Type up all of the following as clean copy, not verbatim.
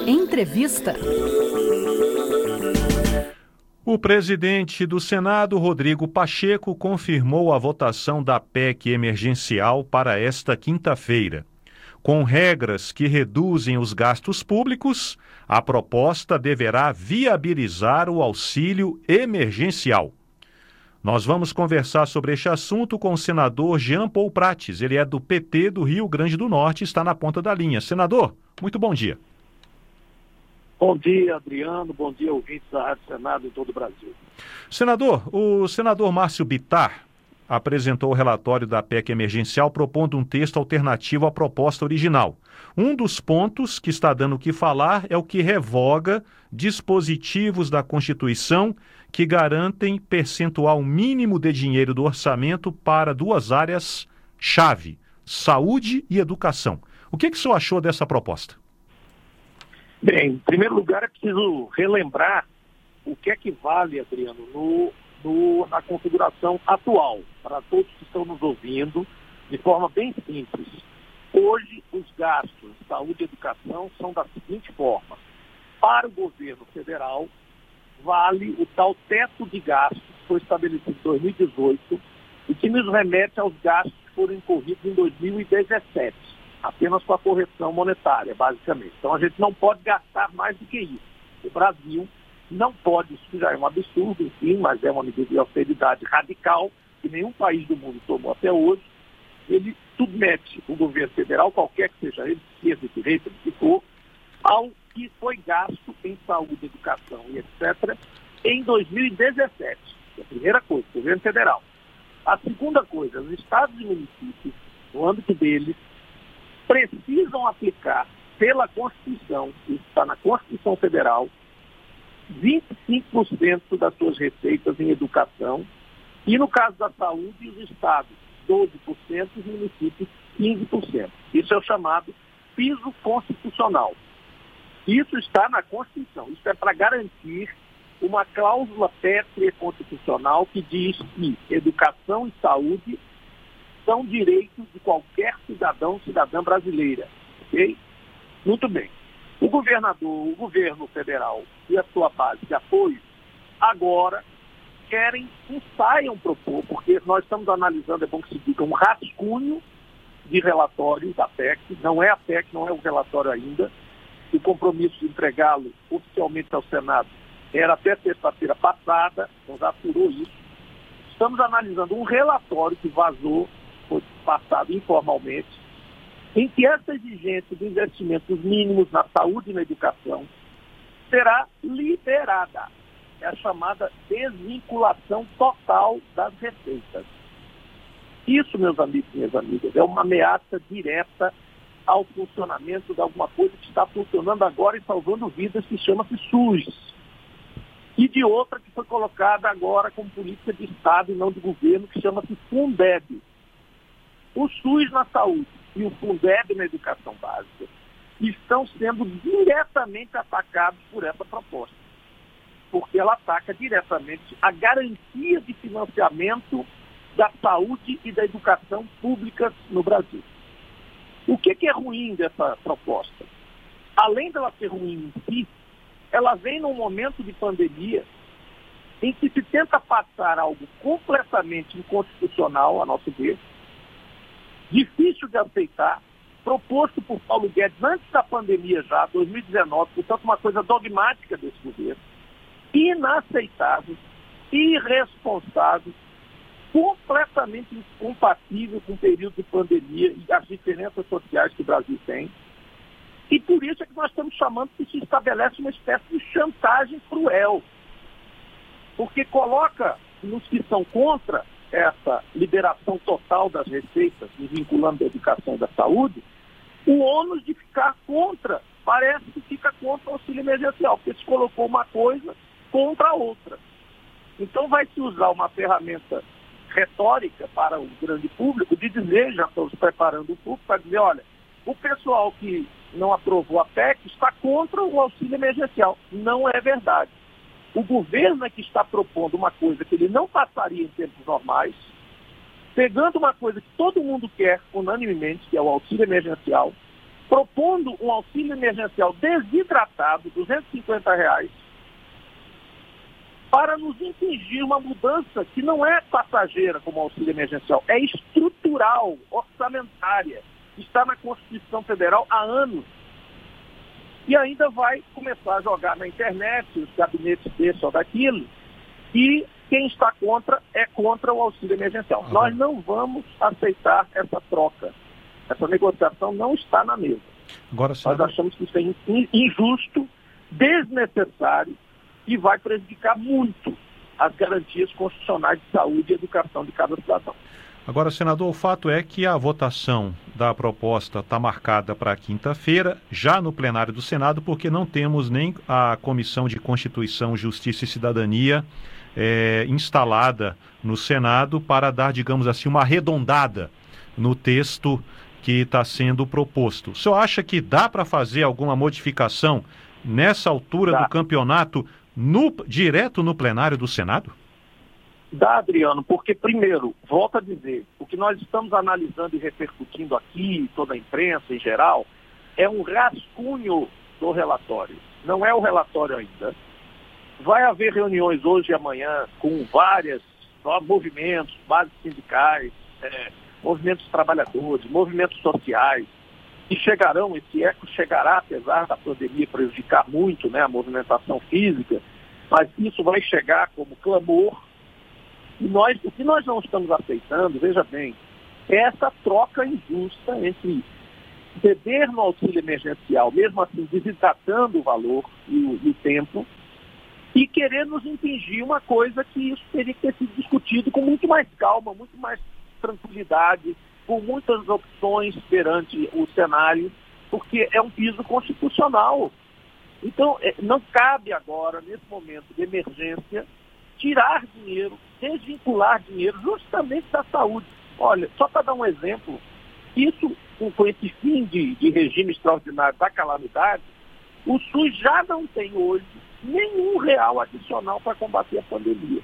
Entrevista. O presidente do Senado, Rodrigo Pacheco, confirmou a votação da PEC emergencial para esta quinta-feira. Com regras que reduzem os gastos públicos, a proposta deverá viabilizar o auxílio emergencial. Nós vamos conversar sobre este assunto com o senador Jean Paul Prates. Ele é do PT do Rio Grande do Norte e está na ponta da linha. Senador, muito bom dia. Bom dia, Adriano. Bom dia, ouvintes da Rádio Senado em todo o Brasil. Senador, o senador Márcio Bittar apresentou o relatório da PEC emergencial propondo um texto alternativo à proposta original. Um dos pontos que está dando o que falar é o que revoga dispositivos da Constituição que garantem percentual mínimo de dinheiro do orçamento para duas áreas-chave, saúde e educação. O que o senhor achou dessa proposta? Bem, em primeiro lugar, é preciso relembrar o que é que vale, Adriano, na configuração atual, para todos que estão nos ouvindo, de forma bem simples. Hoje, os gastos de saúde e educação são da seguinte forma. Para o governo federal, vale o tal teto de gastos que foi estabelecido em 2018 e que nos remete aos gastos que foram incorridos em 2017. Apenas com a correção monetária, basicamente. Então, a gente não pode gastar mais do que isso. O Brasil não pode, isso já é um absurdo, enfim, mas é uma medida de austeridade radical, que nenhum país do mundo tomou até hoje. Ele submete o governo federal, qualquer que seja ele, esquerda, direita, do que for, ao que foi gasto em saúde, educação e etc. em 2017. É a primeira coisa, o governo federal. A segunda coisa, os estados e municípios, no âmbito deles, precisam aplicar pela Constituição, isso está na Constituição Federal, 25% das suas receitas em educação e, no caso da saúde, os estados 12% e os municípios 15%. Isso é o chamado piso constitucional. Isso está na Constituição. Isso é para garantir uma cláusula pétrea constitucional que diz que educação e saúde são direitos de qualquer cidadão, cidadã brasileira. Ok? Muito bem. O governo federal e a sua base de apoio, agora ensaiam propor, porque nós estamos analisando, é bom que se diga, um rascunho de relatório da PEC, não é a PEC, não é o relatório ainda, o compromisso de entregá-lo oficialmente ao Senado era até terça-feira passada, então já apurou isso. Estamos analisando um relatório que vazou, foi passado informalmente, em que essa exigência de investimentos mínimos na saúde e na educação será liberada. É a chamada desvinculação total das receitas. Isso, meus amigos e minhas amigas, é uma ameaça direta ao funcionamento de alguma coisa que está funcionando agora e salvando vidas, que chama-se SUS. E de outra que foi colocada agora como política de Estado e não de governo, que chama-se Fundeb. O SUS na saúde e o Fundeb na educação básica estão sendo diretamente atacados por essa proposta, porque ela ataca diretamente a garantia de financiamento da saúde e da educação públicas no Brasil. O que é ruim dessa proposta? Além dela ser ruim em si, ela vem num momento de pandemia em que se tenta passar algo completamente inconstitucional, a nosso ver, difícil de aceitar, proposto por Paulo Guedes antes da pandemia já, 2019, portanto uma coisa dogmática desse governo, inaceitável, irresponsável, completamente incompatível com o período de pandemia e as diferenças sociais que o Brasil tem. E por isso é que nós estamos chamando que se estabelece uma espécie de chantagem cruel, porque coloca nos que são contra essa liberação total das receitas, vinculando a educação e da saúde, o ônus de ficar contra, parece que fica contra o auxílio emergencial, porque se colocou uma coisa contra a outra. Então vai se usar uma ferramenta retórica para o grande público de dizer, já estamos preparando o público para dizer, olha, o pessoal que não aprovou a PEC está contra o auxílio emergencial. Não é verdade. O governo é que está propondo uma coisa que ele não passaria em tempos normais, pegando uma coisa que todo mundo quer unanimemente, que é o auxílio emergencial, propondo um auxílio emergencial desidratado, R$ 250, para nos impingir uma mudança que não é passageira como auxílio emergencial, é estrutural, orçamentária, está na Constituição Federal há anos. E ainda vai começar a jogar na internet, os gabinetes desse ou daquilo, e quem está contra é contra o auxílio emergencial. Nós não vamos aceitar essa troca. Essa negociação não está na mesa. Agora, Nós achamos que isso é injusto, desnecessário e vai prejudicar muito as garantias constitucionais de saúde e educação de cada cidadão. Agora, senador, o fato é que a votação da proposta está marcada para quinta-feira, já no plenário do Senado, porque não temos nem a Comissão de Constituição, Justiça e Cidadania instalada no Senado para dar, digamos assim, uma arredondada no texto que está sendo proposto. O senhor acha que dá para fazer alguma modificação nessa altura do campeonato direto no plenário do Senado? Dá, Adriano, porque, primeiro, volto a dizer, o que nós estamos analisando e repercutindo aqui, toda a imprensa em geral, é um rascunho do relatório. Não é o relatório ainda. Vai haver reuniões hoje e amanhã com vários movimentos, bases sindicais, movimentos trabalhadores, movimentos sociais, e chegarão, esse eco chegará, apesar da pandemia prejudicar muito, né, a movimentação física, mas isso vai chegar como clamor. E o que nós não estamos aceitando, veja bem, é essa troca injusta entre ceder no auxílio emergencial, mesmo assim desidratando o valor e o tempo, e querer nos impingir uma coisa que isso teria que ter sido discutido com muito mais calma, muito mais tranquilidade, com muitas opções perante o cenário, porque é um piso constitucional. Então, não cabe agora, nesse momento de emergência, tirar dinheiro, desvincular dinheiro justamente da saúde. Olha, só para dar um exemplo, isso, com esse fim de regime extraordinário da calamidade, o SUS já não tem hoje nenhum real adicional para combater a pandemia.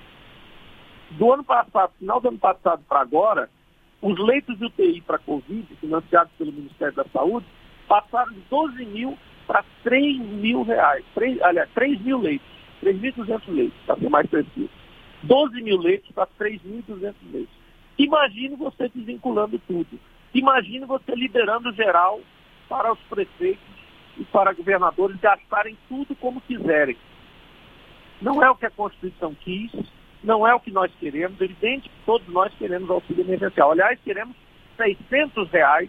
Do ano passado, final do ano passado para agora, os leitos de UTI para Covid, financiados pelo Ministério da Saúde, passaram de 12 mil para 3 mil reais. 3 mil leitos. 3.200 leitos, para ser mais preciso. 12 mil leitos para 3.200 leitos. Imagine você desvinculando tudo. Imagine você liberando geral para os prefeitos e para governadores gastarem tudo como quiserem. Não é o que a Constituição quis, não é o que nós queremos. É evidente que todos nós queremos auxílio emergencial. Aliás, queremos R$ 600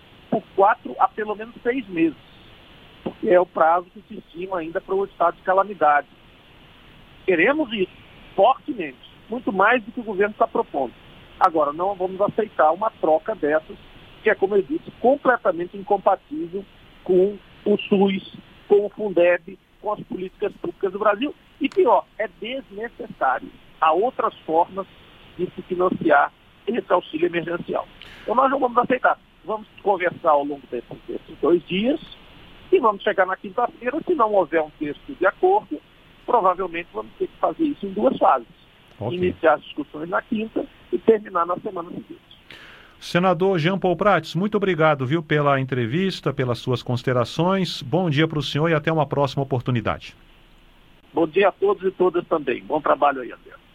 há pelo menos 6 meses, porque é o prazo que se estima ainda para o estado de calamidade. Queremos isso, fortemente, muito mais do que o governo está propondo. Agora, não vamos aceitar uma troca dessas, que é, como eu disse, completamente incompatível com o SUS, com o Fundeb, com as políticas públicas do Brasil. E pior, é desnecessário. Há outras formas de se financiar esse auxílio emergencial. Então nós não vamos aceitar. Vamos conversar ao longo desses 2 dias e vamos chegar na quinta-feira. Se não houver um texto de acordo, provavelmente vamos ter que fazer isso em 2 fases. Okay. Iniciar as discussões na quinta e terminar na semana seguinte. Senador Jean Paul Prats, muito obrigado, viu, pela entrevista, pelas suas considerações. Bom dia para o senhor e até uma próxima oportunidade. Bom dia a todos e todas também. Bom trabalho aí, André.